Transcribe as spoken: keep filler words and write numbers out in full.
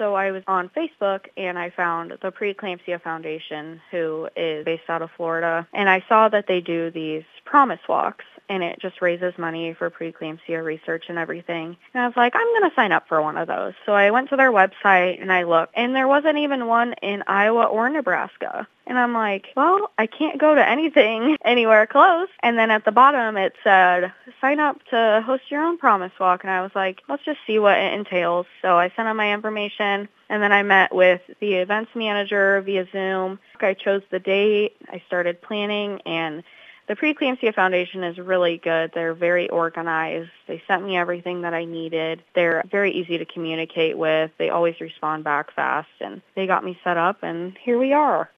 So I was on Facebook, and I found the Preeclampsia Foundation, who is based out of Florida, and I saw that they do these promise walks, and it just raises money for preeclampsia research and everything. And I was like, I'm going to sign up for one of those. So I went to their website, and I looked, and there wasn't even one in Iowa or Nebraska. And I'm like, well, I can't go to anything anywhere close. And then at the bottom, it said, sign up to host your own Promise Walk. And I was like, let's just see what it entails. So I sent out my information, and then I met with the events manager via Zoom. I chose the date. I started planning, and the Preeclampsia Foundation is really good. They're very organized. They sent me everything that I needed. They're very easy to communicate with. They always respond back fast, and they got me set up, and here we are.